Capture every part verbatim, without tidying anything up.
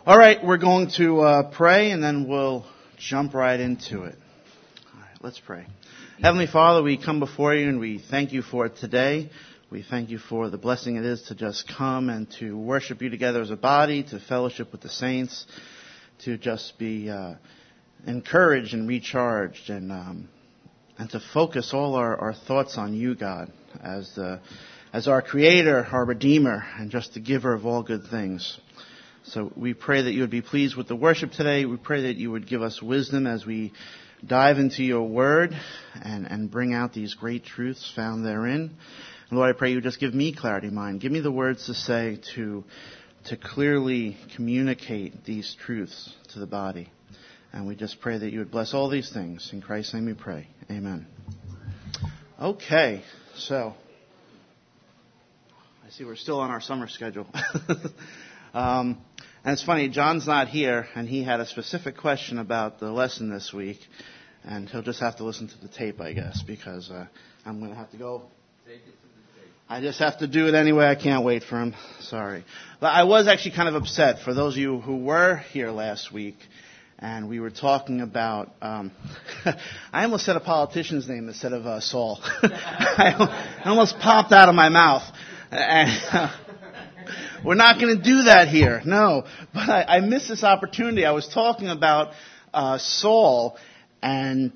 All right, we're going to uh, pray, and then we'll jump right into it. All right, let's pray. Heavenly Father, we come before you, and we thank you for today. We thank you for the blessing it is to just come and to worship you together as a body, to fellowship with the saints, to just be uh, encouraged and recharged, and um, and to focus all our, our thoughts on you, God, as the as our Creator, our Redeemer, and just the giver of all good things. So we pray that you would be pleased with the worship today. We pray that you would give us wisdom as we dive into your word and, and bring out these great truths found therein. And Lord, I pray you would just give me clarity of mind. Give me the words to say to, to clearly communicate these truths to the body. And we just pray that you would bless all these things. In Christ's name we pray. Amen. Okay, so I see we're still on our summer schedule. um, And it's funny, John's not here, and he had a specific question about the lesson this week, and he'll just have to listen to the tape, I guess, because uh, I'm going to have to go. I just have to do it anyway. I can't wait for him. Sorry. But I was actually kind of upset for those of you who were here last week, and we were talking about, um, I almost said a politician's name instead of uh, Saul. I almost popped out of my mouth. And, uh, We're not going to do that here, no. But I, I missed this opportunity. I was talking about uh, Saul, and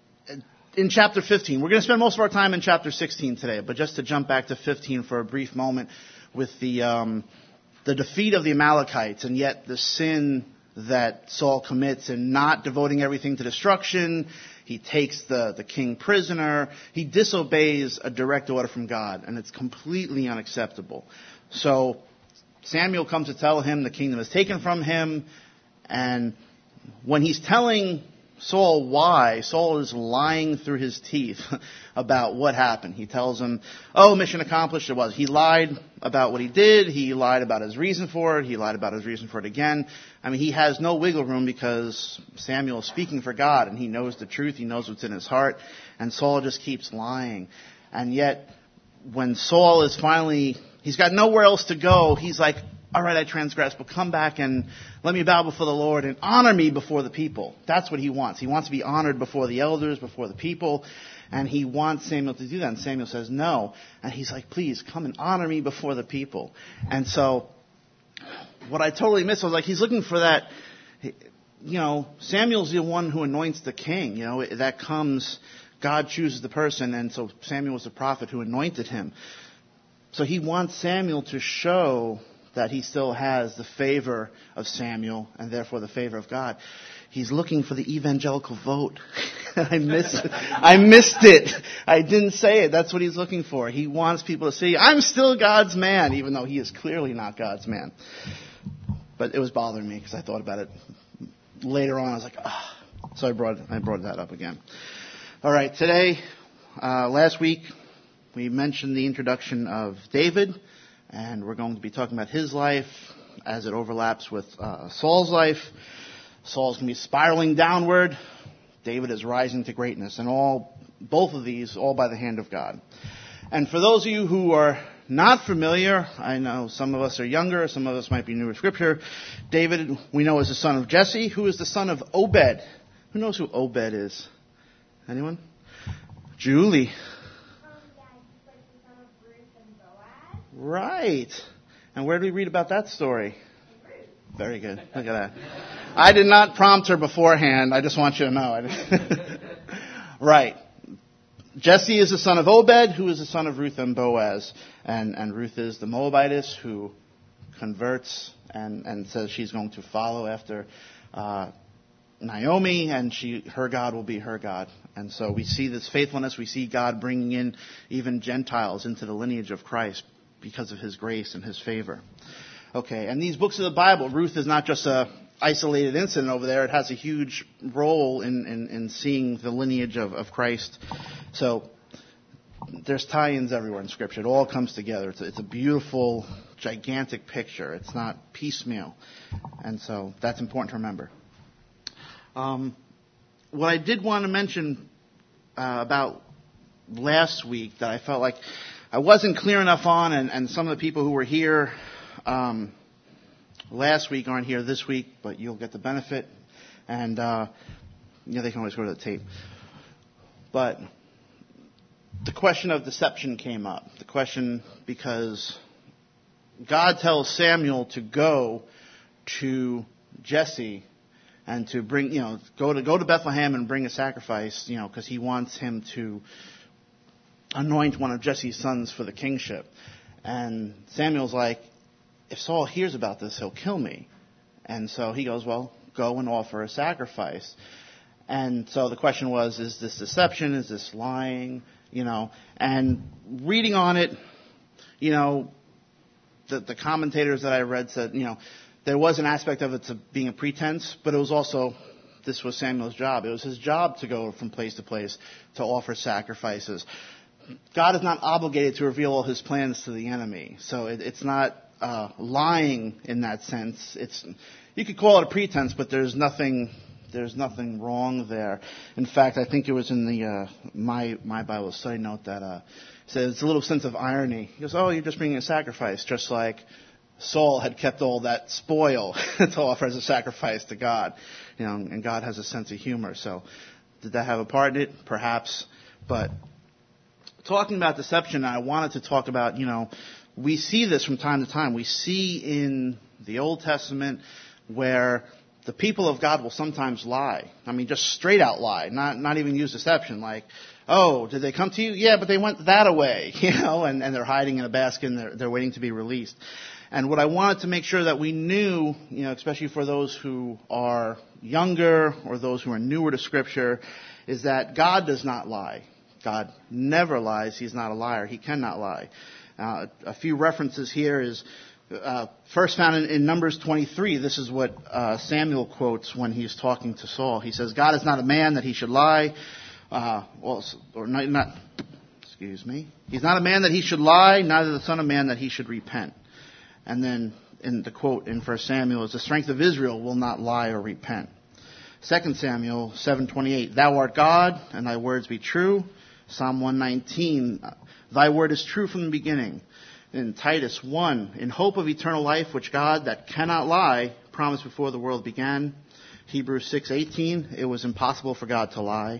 in chapter fifteen. We're going to spend most of our time in chapter sixteen today, but just to jump back to fifteen for a brief moment with the um, the defeat of the Amalekites, and yet the sin that Saul commits in not devoting everything to destruction. He takes the, the king prisoner. He disobeys a direct order from God, and it's completely unacceptable. So Samuel comes to tell him the kingdom is taken from him, and when he's telling Saul why, Saul is lying through his teeth about what happened. He tells him, oh, mission accomplished, it was. He lied about what he did, he lied about his reason for it, he lied about his reason for it again. I mean, he has no wiggle room because Samuel is speaking for God, and he knows the truth, he knows what's in his heart, and Saul just keeps lying. And yet, when Saul is finally... he's got nowhere else to go. He's like, all right, I transgressed, but come back and let me bow before the Lord and honor me before the people. That's what he wants. He wants to be honored before the elders, before the people, and he wants Samuel to do that. And Samuel says no. And he's like, please, come and honor me before the people. And so what I totally missed, I was like, he's looking for that, you know, Samuel's the one who anoints the king. You know, that comes, God chooses the person, and so Samuel was the prophet who anointed him. So he wants Samuel to show that he still has the favor of Samuel and therefore the favor of God. He's looking for the evangelical vote. I missed it. I missed it. I didn't say it. That's what he's looking for. He wants people to see, I'm still God's man, even though he is clearly not God's man. But it was bothering me because I thought about it later on. I was like, ah. Oh. So I brought, I brought that up again. All right, today, uh, last week, we mentioned the introduction of David, and we're going to be talking about his life as it overlaps with uh, Saul's life. Saul's going to be spiraling downward. David is rising to greatness, and all, both of these, all by the hand of God. And for those of you who are not familiar, I know some of us are younger, some of us might be newer to Scripture. David, we know, is the son of Jesse, who is the son of Obed. Who knows who Obed is? Anyone? Julie. Right. And where do we read about that story? Very good. Look at that. I did not prompt her beforehand. I just want you to know. Right. Jesse is the son of Obed, who is the son of Ruth and Boaz. And, and Ruth is the Moabitess who converts and, and says she's going to follow after uh, Naomi, and she, her God will be her God. And so we see this faithfulness. We see God bringing in even Gentiles into the lineage of Christ because of his grace and his favor. Okay, and these books of the Bible, Ruth is not just a isolated incident over there. It has a huge role in, in, in seeing the lineage of, of Christ. So there's tie-ins everywhere in Scripture. It all comes together. It's a, it's a beautiful, gigantic picture. It's not piecemeal. And so that's important to remember. Um, what I did want to mention uh, about last week that I felt like I wasn't clear enough on, and, and some of the people who were here um, last week aren't here this week, but you'll get the benefit. And, uh, you know, they can always go to the tape. But the question of deception came up. The question because God tells Samuel to go to Jesse and to bring, you know, go to go to Bethlehem and bring a sacrifice, you know, because he wants him to anoint one of Jesse's sons for the kingship. And Samuel's like, if Saul hears about this, he'll kill me. And so he goes, well, go and offer a sacrifice. And so the question was, is this deception? Is this lying? You know, and reading on it, you know, the, the commentators that I read said, you know, there was an aspect of it to being a pretense, but it was also, this was Samuel's job. It was his job to go from place to place to offer sacrifices. God is not obligated to reveal all his plans to the enemy. So it, it's not uh, lying in that sense. It's, you could call it a pretense, but there's nothing, there's nothing wrong there. In fact, I think it was in the uh, my my Bible study note that uh, says it's a little sense of irony. He goes, "Oh, you're just bringing a sacrifice, just like Saul had kept all that spoil to offer as a sacrifice to God." You know, and God has a sense of humor. So, did that have a part in it? Perhaps. But talking about deception, I wanted to talk about, you know, we see this from time to time. We see in the Old Testament where the people of God will sometimes lie. I mean, just straight out lie, not not even use deception. Like, oh, did they come to you? Yeah, but they went that away, you know, and, and they're hiding in a basket and they're, they're waiting to be released. And what I wanted to make sure that we knew, you know, especially for those who are younger or those who are newer to Scripture, is that God does not lie. God never lies. He's not a liar. He cannot lie. Uh, a few references here is uh, first found in, in Numbers twenty-three. This is what uh, Samuel quotes when he's talking to Saul. He says, "God is not a man that he should lie." Uh, well, or not, not, excuse me. He's not a man that he should lie, neither the son of man that he should repent. And then in the quote in First Samuel is, "The strength of Israel will not lie or repent." Second Samuel seven twenty-eight, "Thou art God, and thy words be true." Psalm one nineteen, "Thy word is true from the beginning." In Titus one, "In hope of eternal life, which God, that cannot lie, promised before the world began." Hebrews six eighteen, "It was impossible for God to lie."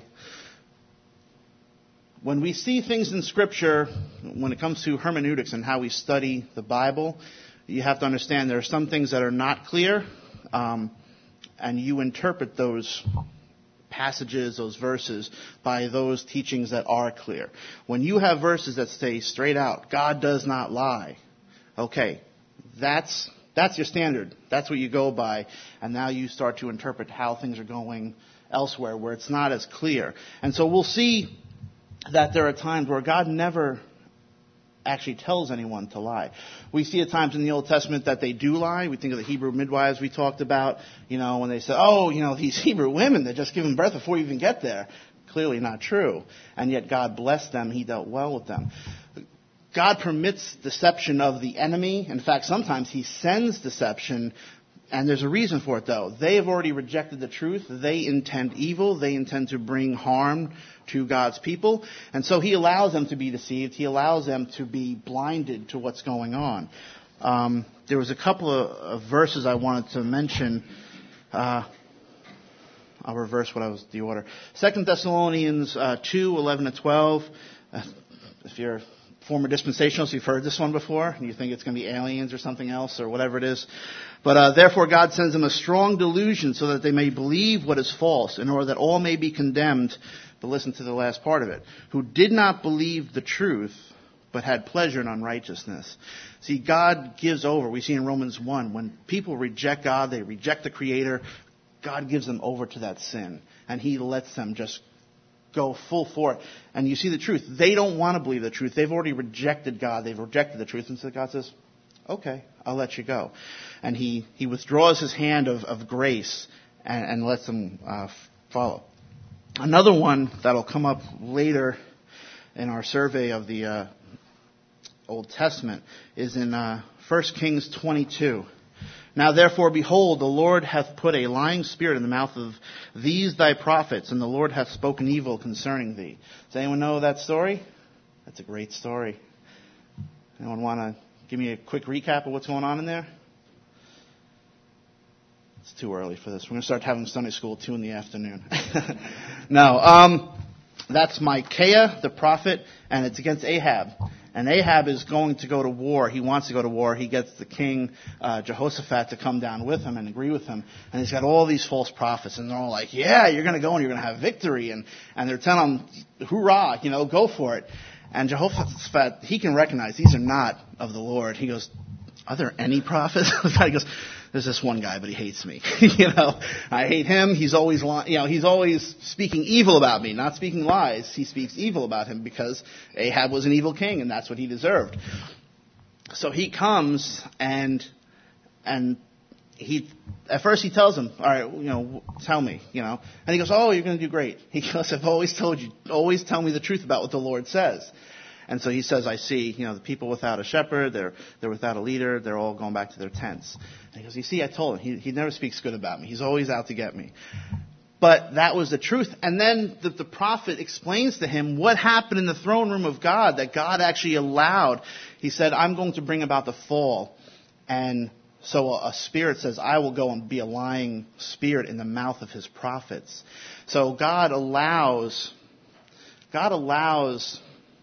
When we see things in Scripture, when it comes to hermeneutics and how we study the Bible, you have to understand there are some things that are not clear, um, and you interpret those passages, those verses, by those teachings that are clear. When you have verses that say straight out, God does not lie, okay, that's that's your standard. That's what you go by, and now you start to interpret how things are going elsewhere where it's not as clear. And so we'll see that there are times where God never actually tells anyone to lie. We see at times in the Old Testament that they do lie. We think of the Hebrew midwives we talked about, you know, when they say, oh, you know, these Hebrew women, they're just giving birth before you even get there. Clearly not true. And yet God blessed them. He dealt well with them. God permits deception of the enemy. In fact, sometimes he sends deception, and there's a reason for it, though. They have already rejected the truth. They intend evil. They intend to bring harm to God's people. And so he allows them to be deceived. He allows them to be blinded to what's going on. Um, there was a couple of, of verses I wanted to mention. Uh, I'll reverse what I was the order. Second Thessalonians uh, two, eleven to twelve. Uh, if you're former dispensationalists, you've heard this one before, and you think it's going to be aliens or something else or whatever it is. But uh, therefore God sends them a strong delusion so that they may believe what is false, in order that all may be condemned. But listen to the last part of it. Who did not believe the truth, but had pleasure in unrighteousness. See, God gives over. We see in Romans one, when people reject God, they reject the Creator, God gives them over to that sin. And he lets them just go full for it. And you see the truth. They don't want to believe the truth. They've already rejected God. They've rejected the truth. And so God says, okay, I'll let you go. And he, he withdraws his hand of, of grace and, and lets them uh, follow. Another one that'll come up later in our survey of the uh, Old Testament is in uh, First Kings twenty-two. Now therefore, behold, the Lord hath put a lying spirit in the mouth of these thy prophets, and the Lord hath spoken evil concerning thee. Does anyone know that story? That's a great story. Anyone want to give me a quick recap of what's going on in there? It's too early for this. We're going to start having Sunday school at two in the afternoon. No, um, that's Micaiah, the prophet, and it's against Ahab. And Ahab is going to go to war. He wants to go to war. He gets the king, uh, Jehoshaphat, to come down with him and agree with him. And he's got all these false prophets. And they're all like, yeah, you're going to go and you're going to have victory. And, and they're telling him, hoorah, you know, go for it. And Jehoshaphat, he can recognize these are not of the Lord. He goes, are there any prophets? He goes, there's this one guy, but he hates me. you know, I hate him. He's always, you know, he's always speaking evil about me, not speaking lies. He speaks evil about him because Ahab was an evil king, and that's what he deserved. So he comes and and he at first he tells him, all right, you know, tell me, you know, and he goes, oh, you're going to do great. He goes, I've always told you, always tell me the truth about what the Lord says. And so he says, I see, you know, the people without a shepherd, they're they're without a leader, they're all going back to their tents. And he goes, you see, I told him, he, he never speaks good about me. He's always out to get me. But that was the truth. And then the, the prophet explains to him what happened in the throne room of God, that God actually allowed. He said, I'm going to bring about the fall. And so a, a spirit says, I will go and be a lying spirit in the mouth of his prophets. So God allows, God allows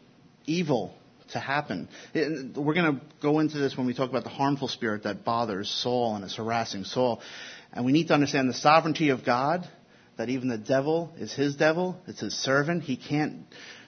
evil to happen. We're going to go into this when we talk about the harmful spirit that bothers Saul and is harassing Saul. And we need to understand the sovereignty of God, that even the devil is his devil. It's his servant. He can't...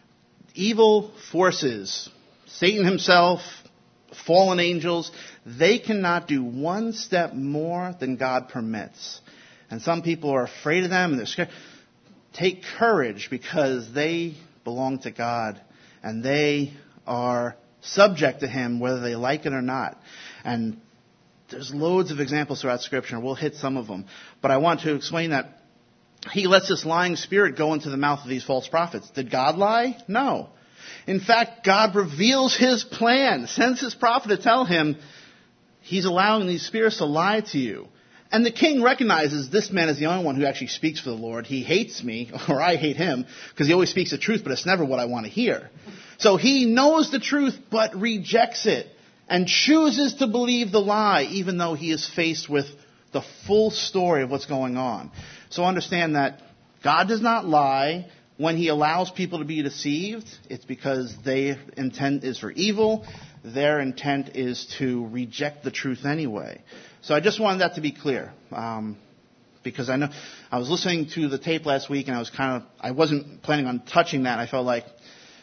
Evil forces, Satan himself, fallen angels, they cannot do one step more than God permits. And some people are afraid of them and they're scared. Take courage, because they belong to God. And they are subject to him whether they like it or not. And there's loads of examples throughout Scripture, and we'll hit some of them. But I want to explain that he lets this lying spirit go into the mouth of these false prophets. Did God lie? No. In fact, God reveals his plan, sends his prophet to tell him he's allowing these spirits to lie to you. And the king recognizes this man is the only one who actually speaks for the Lord. He hates me, or I hate him, because he always speaks the truth, but it's never what I want to hear. So he knows the truth, but rejects it, and chooses to believe the lie, even though he is faced with the full story of what's going on. So understand that God does not lie. When he allows people to be deceived, it's because their intent is for evil. Their intent is to reject the truth anyway. So I just wanted that to be clear, um, because I know I was listening to the tape last week, and I was kind of I wasn't planning on touching that. I felt like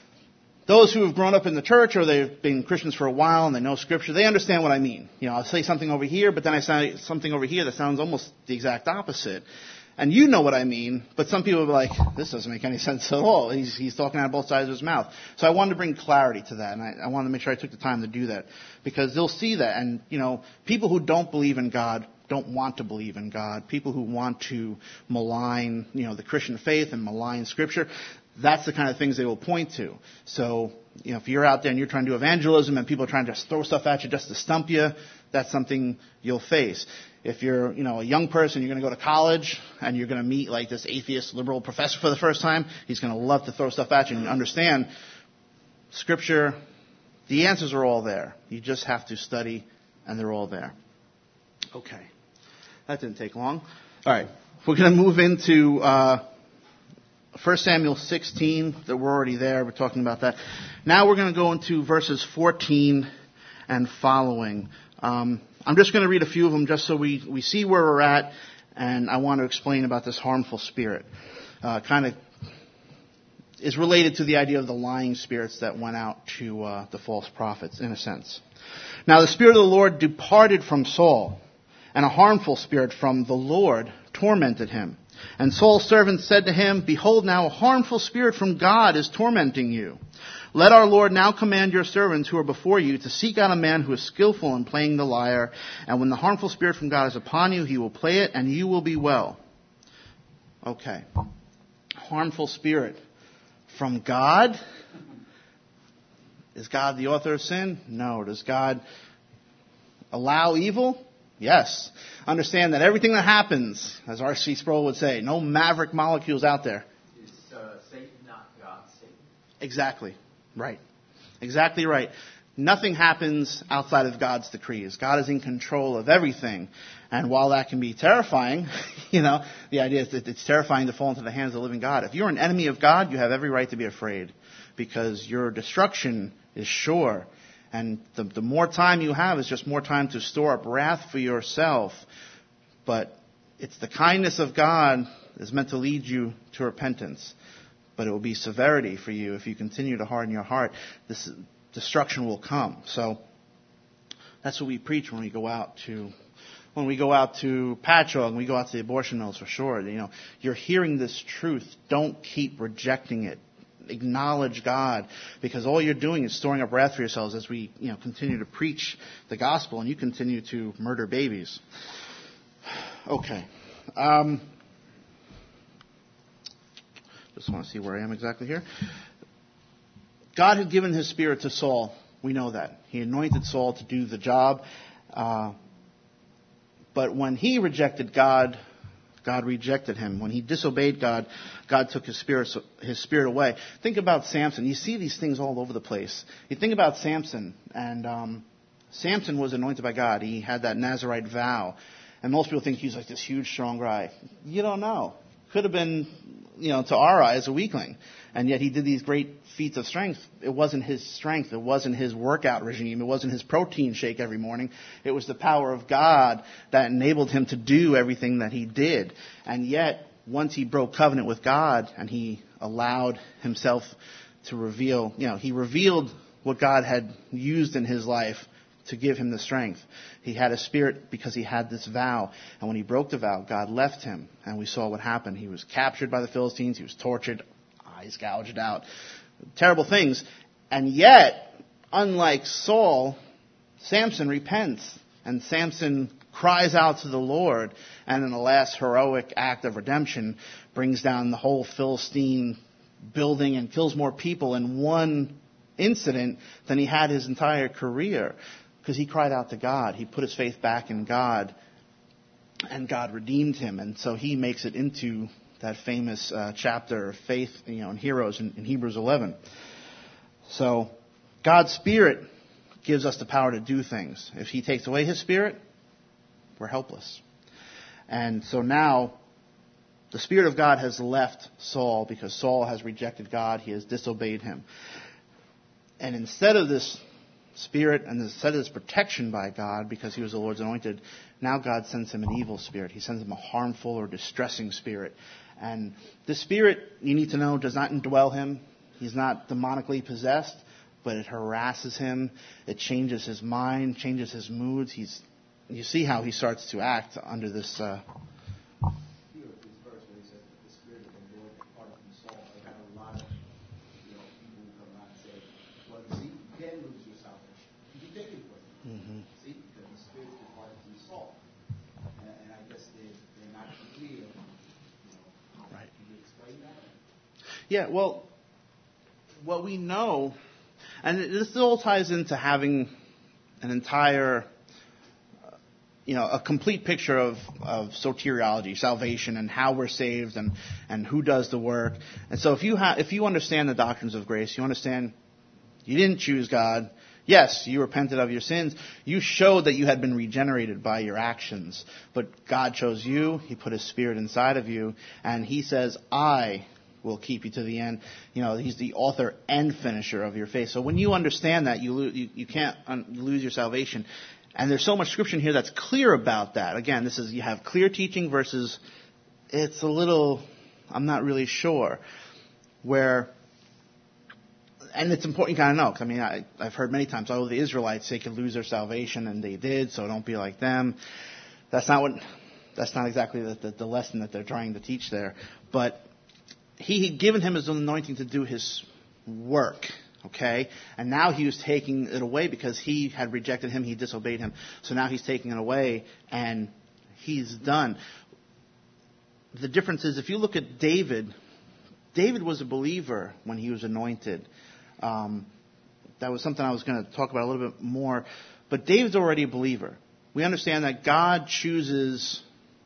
those who have grown up in the church, or they've been Christians for a while and they know Scripture, they understand what I mean. You know, I'll say something over here, but then I say something over here that sounds almost the exact opposite. And you know what I mean, but some people will be like, this doesn't make any sense at all. He's, he's talking out of both sides of his mouth. So I wanted to bring clarity to that, and I, I wanted to make sure I took the time to do that, because they'll see that. And, you know, people who don't believe in God don't want to believe in God. People who want to malign, you know, the Christian faith and malign Scripture, that's the kind of things they will point to. So, you know, if you're out there and you're trying to do evangelism and people are trying to just throw stuff at you just to stump you, that's something you'll face. If you're, you know, a young person, you're going to go to college and you're going to meet like this atheist liberal professor for the first time, he's going to love to throw stuff at you, and understand Scripture, the answers are all there. You just have to study, and they're all there. Okay. That didn't take long. All right. We're going to move into uh, First Samuel sixteen. That we're already there. We're talking about that. Now we're going to go into verses fourteen and following. Um, I'm just going to read a few of them just so we, we see where we're at, and I want to explain about this harmful spirit. Uh, kind of is related to the idea of the lying spirits that went out to uh, the false prophets, in a sense. Now the Spirit of the Lord departed from Saul, and a harmful spirit from the Lord tormented him. And Saul's servants said to him, behold, now a harmful spirit from God is tormenting you. Let our Lord now command your servants who are before you to seek out a man who is skillful in playing the lyre. And when the harmful spirit from God is upon you, he will play it, and you will be well. Okay. Harmful spirit from God? Is God the author of sin? No. Does God allow evil? Yes. Understand that everything that happens, as R C Sproul would say, no maverick molecules out there. Is uh, Satan not God, Satan? Exactly. Right. Exactly right. Nothing happens outside of God's decrees. God is in control of everything. And while that can be terrifying, you know, the idea is that it's terrifying to fall into the hands of the living God. If you're an enemy of God, you have every right to be afraid because your destruction is sure. And the, the more time you have is just more time to store up wrath for yourself. But it's the kindness of God is meant to lead you to repentance. But it will be severity for you if you continue to harden your heart. This destruction will come. So that's what we preach when we go out to when we go out to Patchogue, when we go out to the abortion mills for sure. You know, you're hearing this truth. Don't keep rejecting it. Acknowledge God, because all you're doing is storing up wrath for yourselves as we, you know, continue to preach the gospel and you continue to murder babies. Okay. Um, just want to see where I am exactly here. God had given his Spirit to Saul. We know that. He anointed Saul to do the job. Uh, but when he rejected God, God rejected him. When he disobeyed God, God took his spirit, his spirit away. Think about Samson. You see these things all over the place. You think about Samson, and um, Samson was anointed by God. He had that Nazirite vow. And most people think he was like this huge, strong guy. You don't know. Could have been, you know, to our eyes, a weakling. And yet he did these great feats of strength. It wasn't his strength. It wasn't his workout regime. It wasn't his protein shake every morning. It was the power of God that enabled him to do everything that he did. And yet, once he broke covenant with God and he allowed himself to reveal, you know, he revealed what God had used in his life to give him the strength. He had a spirit because he had this vow. And when he broke the vow, God left him. And we saw what happened. He was captured by the Philistines. He was tortured. Eyes gouged out. Terrible things. And yet, unlike Saul, Samson repents. And Samson cries out to the Lord. And in the last heroic act of redemption, brings down the whole Philistine building and kills more people in one incident than he had his entire career. Because he cried out to God. He put his faith back in God. And God redeemed him. And so he makes it into that famous uh, chapter of faith, you know, in Heroes in, in Hebrews eleven. So God's Spirit gives us the power to do things. If he takes away his Spirit, we're helpless. And so now the Spirit of God has left Saul because Saul has rejected God. He has disobeyed him. And instead of this Spirit and instead of this protection by God because he was the Lord's anointed, now God sends him an evil spirit. He sends him a harmful or distressing spirit. And the spirit, you need to know, does not indwell him. He's not demonically possessed, but it harasses him. It changes his mind, changes his moods. He's, you see how he starts to act under this. Uh, Yeah, well, what we know, and this all ties into having an entire, uh, you know, a complete picture of, of soteriology, salvation, and how we're saved, and, and who does the work. And so if you ha- if you understand the doctrines of grace, you understand you didn't choose God. Yes, you repented of your sins. You showed that you had been regenerated by your actions. But God chose you. He put his Spirit inside of you. And he says, I will keep you to the end. You know, he's the author and finisher of your faith. So when you understand that, you, lo- you, you can't un- lose your salvation. And there's so much scripture in here that's clear about that. Again, this is, you have clear teaching versus it's a little, I'm not really sure. Where, and it's important you kind of know, because I mean, I, I've heard many times, oh, the Israelites, they could lose their salvation, and they did, so don't be like them. That's not what, that's not exactly the, the, the lesson that they're trying to teach there. But he had given him his anointing to do his work, okay? And now he was taking it away because he had rejected him, he disobeyed him. So now he's taking it away, and he's done. The difference is, if you look at David, David was a believer when he was anointed. Um, that was something I was going to talk about a little bit more. But David's already a believer. We understand that God chooses...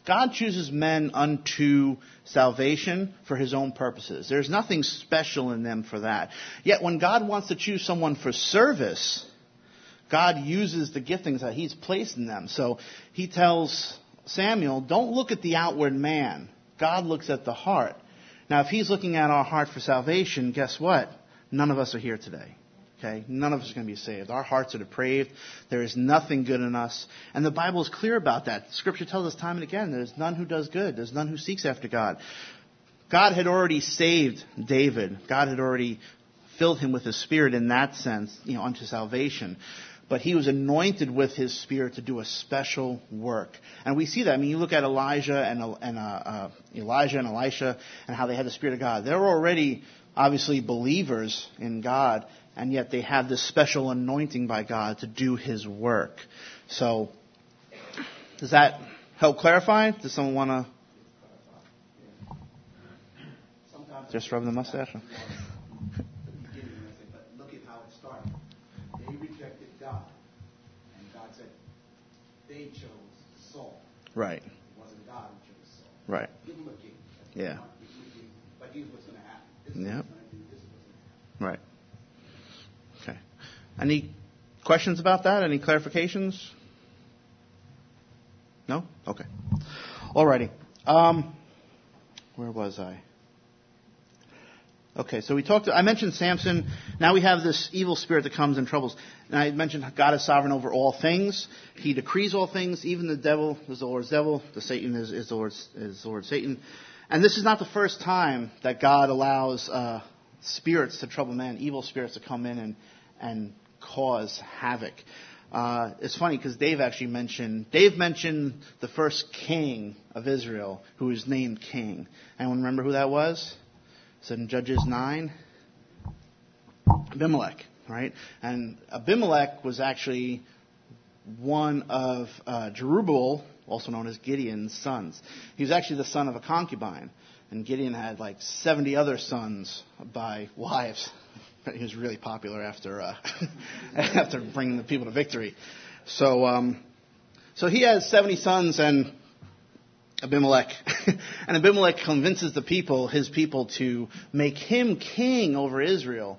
God chooses men unto salvation for his own purposes. There's nothing special in them for that. Yet when God wants to choose someone for service, God uses the giftings that he's placed in them. So he tells Samuel, don't look at the outward man. God looks at the heart. Now, if he's looking at our heart for salvation, guess what? None of us are here today. Okay? None of us are going to be saved. Our hearts are depraved. There is nothing good in us. And the Bible is clear about that. Scripture tells us time and again, there's none who does good. There's none who seeks after God. God had already saved David. God had already filled him with his Spirit in that sense, you know, unto salvation. But he was anointed with his Spirit to do a special work. And we see that. I mean, you look at Elijah and, and uh, uh, Elijah and Elisha and how they had the Spirit of God. They're already obviously believers in God, and yet they have this special anointing by God to do his work. So, does that help clarify? Does someone want to just rub the mustache? They chose Saul. Right. It wasn't God who chose Saul. Right. Give him a king. Yeah. But here's what's going to happen. This is Yep. what's going to do. This is what's going to happen. Right. Okay. Any questions about that? Any clarifications? No? Okay. Alrighty. Um, where was I? Okay, so we talked, I mentioned Samson. Now we have this evil spirit that comes and troubles. And I mentioned God is sovereign over all things. He decrees all things. Even the devil is the Lord's devil. The Satan is, is the Lord's is the Lord Satan. And this is not the first time that God allows uh, spirits to trouble men, evil spirits to come in and, and cause havoc. Uh, it's funny because Dave actually mentioned, Dave mentioned the first king of Israel who was named king. Anyone remember who that was? It's in Judges nine. Abimelech, right? And Abimelech was actually one of uh, Jerubbaal, also known as Gideon's sons. He was actually the son of a concubine. And Gideon had like seventy other sons by wives. He was really popular after uh, after bringing the people to victory. So, um, so he has seventy sons and Abimelech. And Abimelech convinces the people, his people, to make him king over Israel.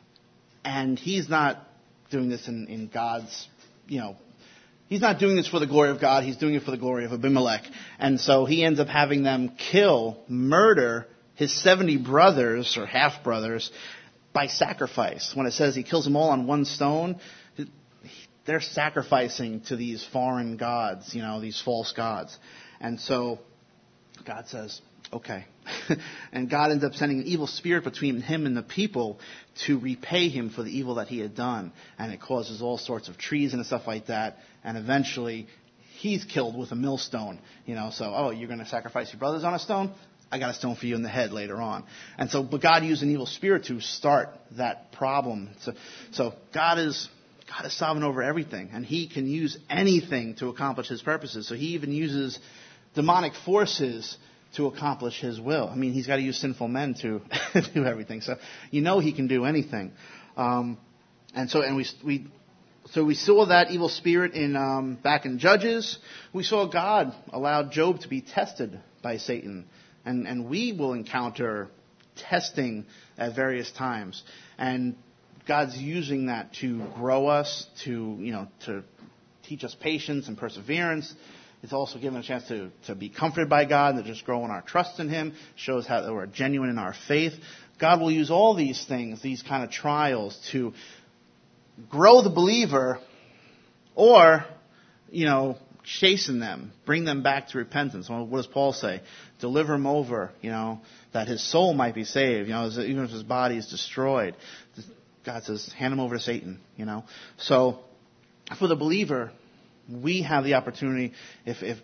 And he's not doing this in, in God's, you know, he's not doing this for the glory of God. He's doing it for the glory of Abimelech. And so he ends up having them kill, murder his seventy brothers or half-brothers by sacrifice. When it says he kills them all on one stone, they're sacrificing to these foreign gods, you know, these false gods. And so God says, okay. And God ends up sending an evil spirit between him and the people to repay him for the evil that he had done. And it causes all sorts of treason and stuff like that. And eventually he's killed with a millstone. You know, so, oh, you're going to sacrifice your brothers on a stone? I got a stone for you in the head later on. And so, but God used an evil spirit to start that problem. So, so God is... God is sovereign over everything, and he can use anything to accomplish his purposes. So he even uses demonic forces to accomplish his will. I mean, he's got to use sinful men to do everything. So you know he can do anything. Um, and so, and we we so we saw that evil spirit in um, back in Judges. We saw God allowed Job to be tested by Satan, and and we will encounter testing at various times. And God's using that to grow us, to, you know, to teach us patience and perseverance. It's also given a chance to, to be comforted by God, to just grow in our trust in him, shows how that we're genuine in our faith. God will use all these things, these kind of trials, to grow the believer or, you know, chasten them, bring them back to repentance. Well, what does Paul say? Deliver him over, you know, that his soul might be saved, you know, even if his body is destroyed. God says, hand him over to Satan, you know. So for the believer, we have the opportunity if, if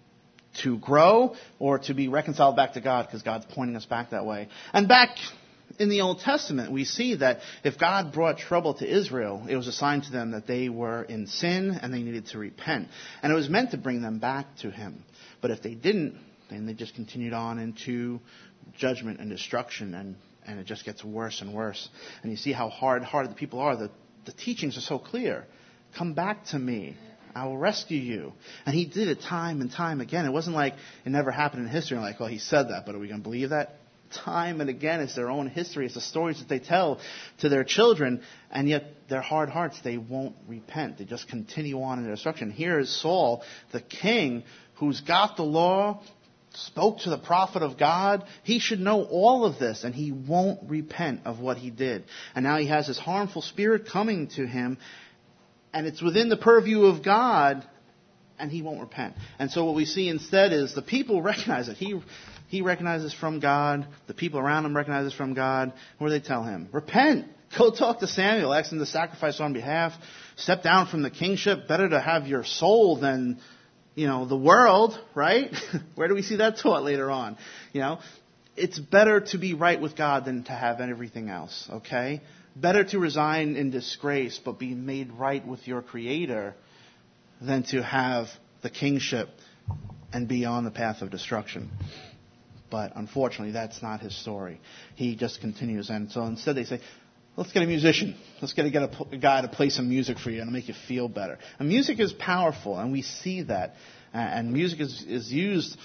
to grow or to be reconciled back to God because God's pointing us back that way. And back in the Old Testament, we see that if God brought trouble to Israel, it was a sign to them that they were in sin and they needed to repent. And it was meant to bring them back to him. But if they didn't, then they just continued on into judgment and destruction, and And it just gets worse and worse. And you see how hard-hearted the people are. The, the teachings are so clear. Come back to me. I will rescue you. And he did it time and time again. It wasn't like it never happened in history. Like, well, he said that, but are we going to believe that? Time and again, it's their own history. It's the stories that they tell to their children, and yet their hard hearts, they won't repent. They just continue on in their destruction. Here is Saul, the king, who's got the law, spoke to the prophet of God. He should know all of this, and he won't repent of what he did. And now he has this harmful spirit coming to him, and it's within the purview of God, and he won't repent. And so what we see instead is the people recognize it. He he recognizes from God. The people around him recognize from God. What do they tell him? Repent. Go talk to Samuel. Ask him to sacrifice on behalf. Step down from the kingship. Better to have your soul than, you know, the world, right? Where do we see that taught later on? You know, it's better to be right with God than to have everything else, okay? Better to resign in disgrace but be made right with your Creator than to have the kingship and be on the path of destruction. But unfortunately, that's not his story. He just continues. And so instead they say, let's get a musician. Let's get a, get a, a guy to play some music for you and make you feel better. And music is powerful, and we see that. And music is, is used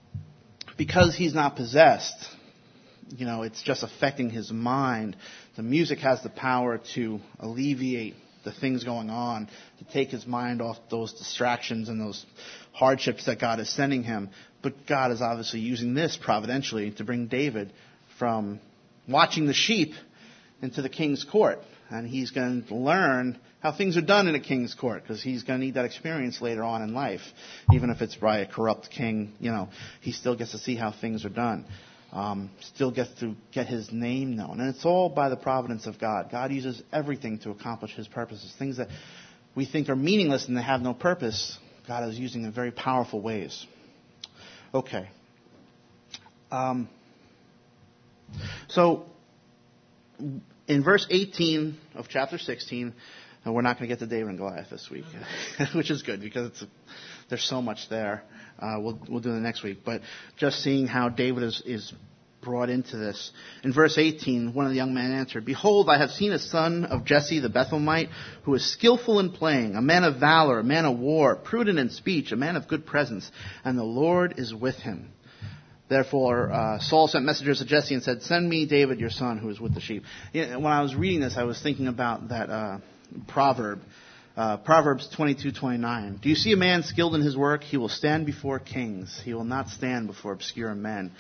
because he's not possessed. You know, it's just affecting his mind. The music has the power to alleviate the things going on, to take his mind off those distractions and those hardships that God is sending him. But God is obviously using this providentially to bring David from watching the sheep into the king's court. And he's going to learn how things are done in a king's court, because he's going to need that experience later on in life. Even if it's by a corrupt king, you know, he still gets to see how things are done. Um, still gets to get his name known. And it's all by the providence of God. God uses everything to accomplish his purposes. Things that we think are meaningless and they have no purpose, God is using in very powerful ways. Okay. Um, so, in verse eighteen of chapter sixteen, and we're not going to get to David and Goliath this week, which is good because it's, there's so much there. Uh, we'll we'll do it next week. But just seeing how David is, is brought into this. In verse eighteen, one of the young men answered, "Behold, I have seen a son of Jesse the Bethlehemite, who is skillful in playing, a man of valor, a man of war, prudent in speech, a man of good presence, and the Lord is with him." Therefore, uh, Saul sent messengers to Jesse and said, "Send me David, your son, who is with the sheep." You know, when I was reading this, I was thinking about that uh, proverb. Uh, Proverbs twenty-two twenty-nine. "Do you see a man skilled in his work? He will stand before kings. He will not stand before obscure men."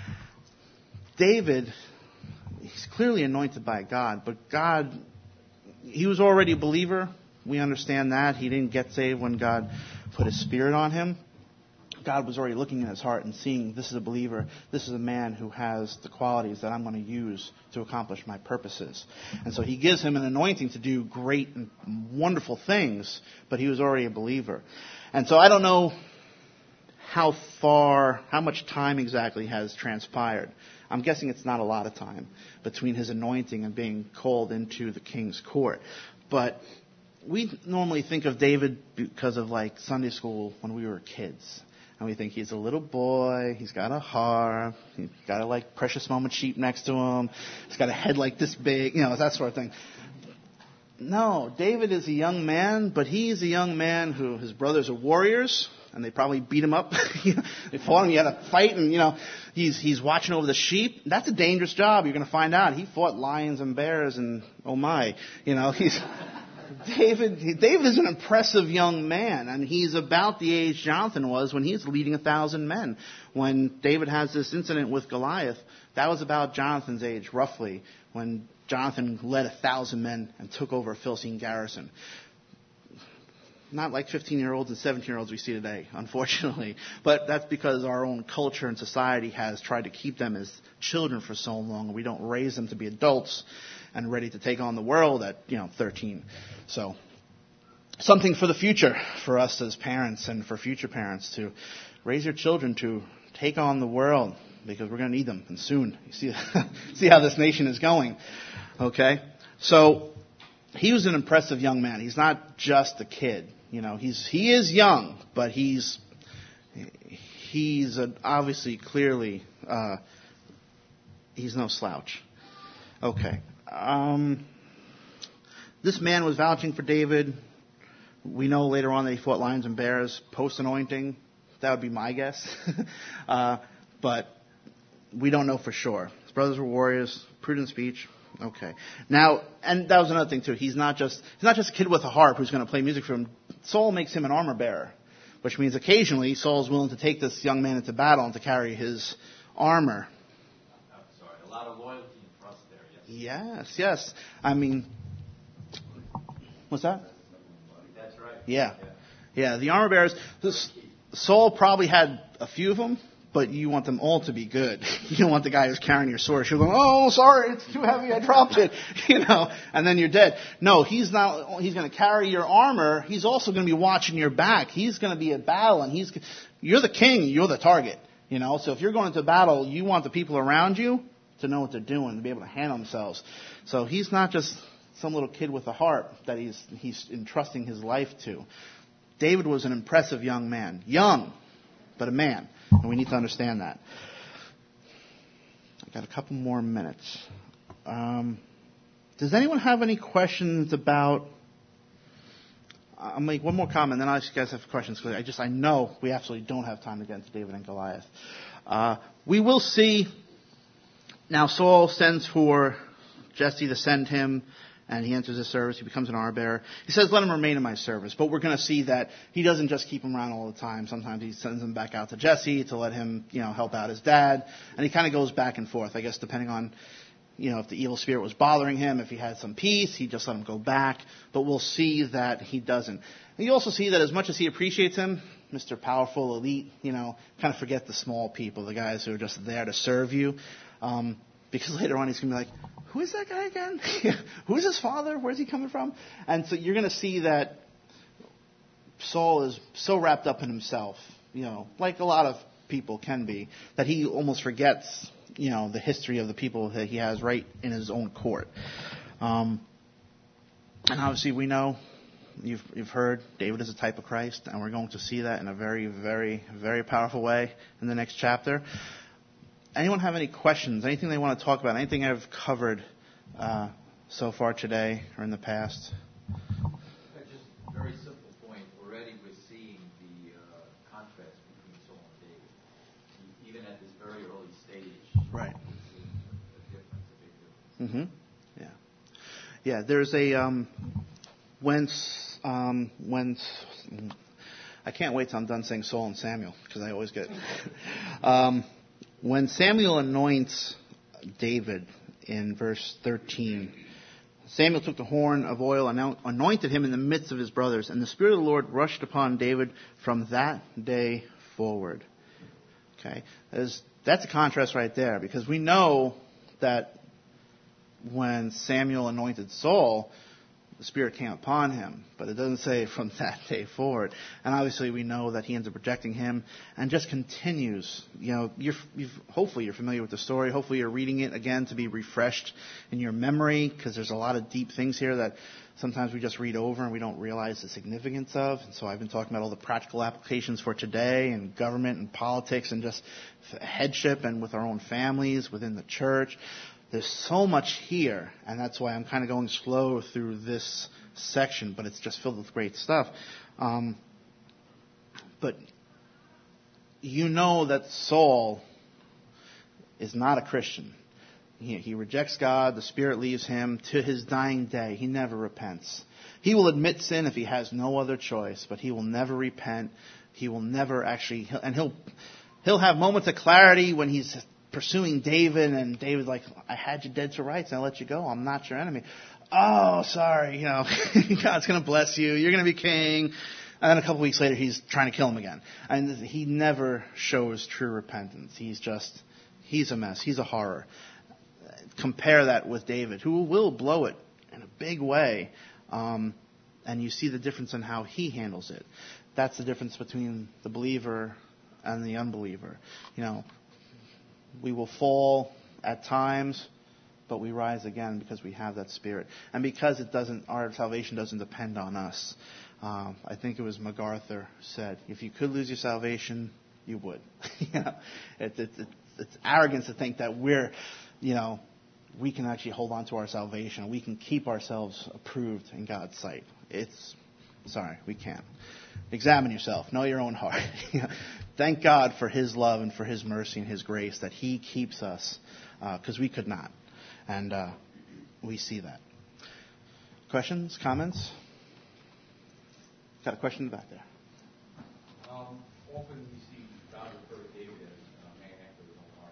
David, he's clearly anointed by God, but God, he was already a believer. We understand that. He didn't get saved when God put his spirit on him. God was already looking in his heart and seeing, this is a believer, this is a man who has the qualities that I'm going to use to accomplish my purposes. And so he gives him an anointing to do great and wonderful things, but he was already a believer. And so I don't know how far, how much time exactly has transpired. I'm guessing it's not a lot of time between his anointing and being called into the king's court. But we normally think of David because of like Sunday school when we were kids. And we think he's a little boy, he's got a harp, he's got a like precious moment sheep next to him, he's got a head like this big, you know, that sort of thing. No, David is a young man, but he's a young man who, his brothers are warriors, and they probably beat him up. They fought him, he had a fight, and, you know, he's he's watching over the sheep. That's a dangerous job, you're going to find out. He fought lions and bears, and oh my, you know, he's... David, David is an impressive young man, and he's about the age Jonathan was when he was leading a thousand men. When David has this incident with Goliath, that was about Jonathan's age, roughly, when Jonathan led a thousand men and took over a Philistine garrison. Not like fifteen-year-olds and seventeen-year-olds we see today, unfortunately. But that's because our own culture and society has tried to keep them as children for so long. We don't raise them to be adults and ready to take on the world at, you know, thirteen. So, something for the future for us as parents and for future parents to raise your children to take on the world, because we're going to need them, and soon. You see, see how this nation is going. Okay? So, he was an impressive young man. He's not just a kid. You know, he's he is young, but he's he's a, obviously clearly uh, he's no slouch. Okay. Um, this man was vouching for David We know later on that he fought lions and bears post-anointing. That would be my guess. uh, but we don't know for sure. His brothers were warriors, prudent speech. Okay. Now, and that was another thing too. He's not just he's not just a kid with a harp who's going to play music for him. Saul makes him an armor bearer, which means occasionally Saul's willing to take this young man into battle and to carry his armor. I'm sorry, a lot of loyalty and trust there. Yes. Yes, yes. I mean, what's that? That's right. Yeah, yeah. The armor bearers. This, Saul probably had a few of them, but you want them all to be good. You don't want the guy who's carrying your sword. You're going, oh, sorry, it's too heavy, I dropped it, you know, and then you're dead. No, he's not. He's going to carry your armor. He's also going to be watching your back. He's going to be at battle, and he's. You're the king. You're the target. You know, so if you're going into battle, you want the people around you to know what they're doing, to be able to handle themselves. So he's not just some little kid with a harp that he's he's entrusting his life to. David was an impressive young man. Young, but a man. And we need to understand that. I've got a couple more minutes. Um, does anyone have any questions about... I'll make one more comment, then I'll ask you guys have questions, because I just, I know we absolutely don't have time to get into David and Goliath. Uh, we will see... Now Saul sends for Jesse to send him, and he enters his service. He becomes an armor bearer. He says, let him remain in my service. But we're going to see that he doesn't just keep him around all the time. Sometimes he sends him back out to Jesse to let him, you know, help out his dad. And he kind of goes back and forth, I guess, depending on, you know, if the evil spirit was bothering him. If he had some peace, he just let him go back. But we'll see that he doesn't. And you also see that as much as he appreciates him, Mister Powerful, elite, you know, kind of forget the small people, the guys who are just there to serve you. Um, because later on he's going to be like, who is that guy again? Who's his father? Where's he coming from? And so you're going to see that Saul is so wrapped up in himself, you know, like a lot of people can be, that he almost forgets, you know, the history of the people that he has right in his own court. Um, and obviously we know, you've, you've heard, David is a type of Christ, and we're going to see that in a very, very, very powerful way in the next chapter. Anyone have any questions? Anything they want to talk about? Anything I've covered uh, so far today or in the past? Just a very simple point. Already we're seeing the uh, contrast between Saul and David. Even at this very early stage, right? We're seeing a difference, a big difference. Mm-hmm. Yeah. Yeah. There's a um, when um, when I can't wait till I'm done saying Saul and Samuel, because I always get. um, When Samuel anoints David in verse thirteen, Samuel took the horn of oil and anointed him in the midst of his brothers, and the Spirit of the Lord rushed upon David from that day forward. Okay, There's, that's a contrast right there, because we know that when Samuel anointed Saul, the Spirit came upon him, but it doesn't say from that day forward. And obviously we know that he ends up rejecting him and just continues. You know, you're, you've, hopefully you're familiar with the story. Hopefully you're reading it again to be refreshed in your memory, because there's a lot of deep things here that sometimes we just read over and we don't realize the significance of. And so I've been talking about all the practical applications for today and government and politics and just headship and with our own families, within the church. There's so much here, and that's why I'm kind of going slow through this section, but it's just filled with great stuff. Um, but you know that Saul is not a Christian. He, he rejects God. The Spirit leaves him to his dying day. He never repents. He will admit sin if he has no other choice, but he will never repent. He will never actually, and he'll he'll have moments of clarity when he's pursuing David, and David's like, I had you dead to rights, and I let you go. I'm not your enemy. Oh, sorry, you know, God's going to bless you. You're going to be king. And then a couple weeks later, he's trying to kill him again. And he never shows true repentance. He's just, he's a mess. He's a horror. Compare that with David, who will blow it in a big way. Um, and you see the difference in how he handles it. That's the difference between the believer and the unbeliever. You know, we will fall at times, but we rise again because we have that Spirit. And because it doesn't, our salvation doesn't depend on us. Um, I think it was MacArthur said, if you could lose your salvation, you would. you know, it, it, it, it's arrogance to think that we're, you know, we can actually hold on to our salvation. We can keep ourselves approved in God's sight. It's Sorry, we can't. Examine yourself. Know your own heart. Thank God for His love and for His mercy and His grace that He keeps us, because uh, we could not. And uh, we see that. Questions? Comments? Got a question in the back there. Um, often we see God refer to David as a man after his own heart.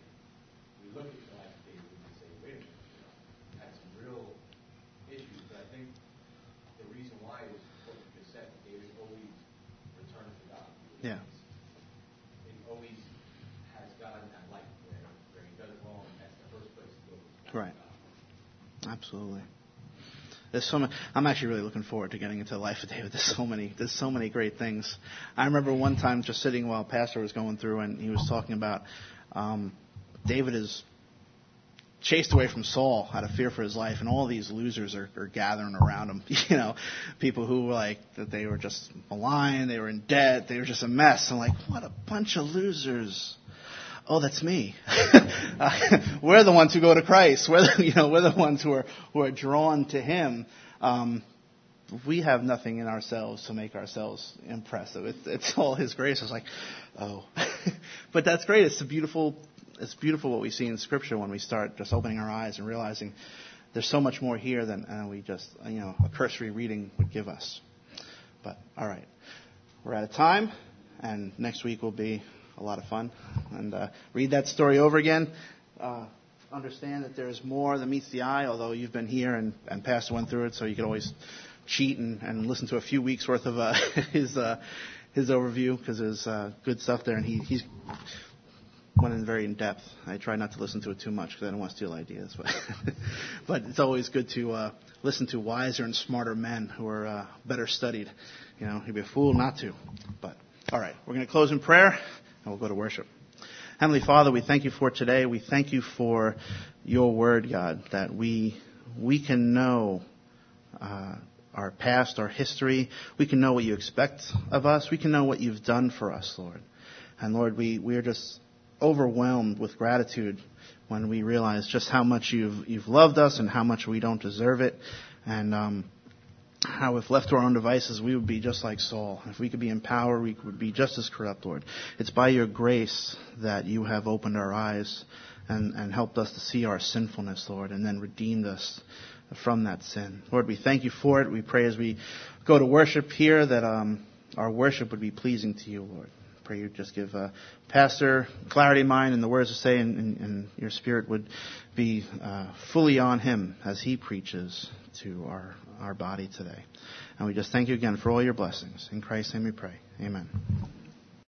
We look at the life of David and we say, wait a minute, you know, he had some real issues. But I think the reason why is what you just said. David always returned to God. Yeah. He always has God in that light where, where he does wrong, and that's the first place to go. Right. Absolutely. There's so many, I'm actually really looking forward to getting into the life of David. There's so many, there's so many great things. I remember one time just sitting while Pastor was going through, and he was talking about um, David is chased away from Saul out of fear for his life, and all these losers are, are gathering around him. You know, people who were like that they were just maligned, they were in debt, they were just a mess. I'm like, what a bunch of losers. Oh, that's me. uh, we're the ones who go to Christ. We're the, you know, we're the ones who are who are drawn to Him. Um, we have nothing in ourselves to make ourselves impressive. It's, it's all His grace. It's like, oh, but that's great. It's a beautiful. It's beautiful what we see in Scripture when we start just opening our eyes and realizing there's so much more here than uh, we just you know a cursory reading would give us. But all right, we're out of time, and next week will be a lot of fun. And uh, read that story over again. Uh, understand that there's more than meets the eye, although you've been here and, and Pastor went through it, so you could always cheat and, and listen to a few weeks' worth of uh, his uh, his overview, because there's uh, good stuff there, and he he's went in very in depth. I try not to listen to it too much because I don't want to steal ideas, but but it's always good to uh, listen to wiser and smarter men who are uh, better studied. You know, you'd be a fool not to. But all right, we're going to close in prayer. And we'll go to worship. Heavenly Father, we thank you for today. We thank you for your word, God, that we we can know uh, our past, our history. We can know what you expect of us. We can know what you've done for us, Lord. And Lord, we, we are just overwhelmed with gratitude when we realize just how much you've you've loved us and how much we don't deserve it. And um how if left to our own devices, we would be just like Saul. If we could be in power, we would be just as corrupt, Lord. It's by your grace that you have opened our eyes and, and helped us to see our sinfulness, Lord, and then redeemed us from that sin. Lord, we thank you for it. We pray as we go to worship here that um, our worship would be pleasing to you, Lord. Pray you just give uh, Pastor clarity of mind and the words to say, and, and, and your Spirit would be uh, fully on him as he preaches to our, our body today. And we just thank you again for all your blessings. In Christ's name we pray. Amen.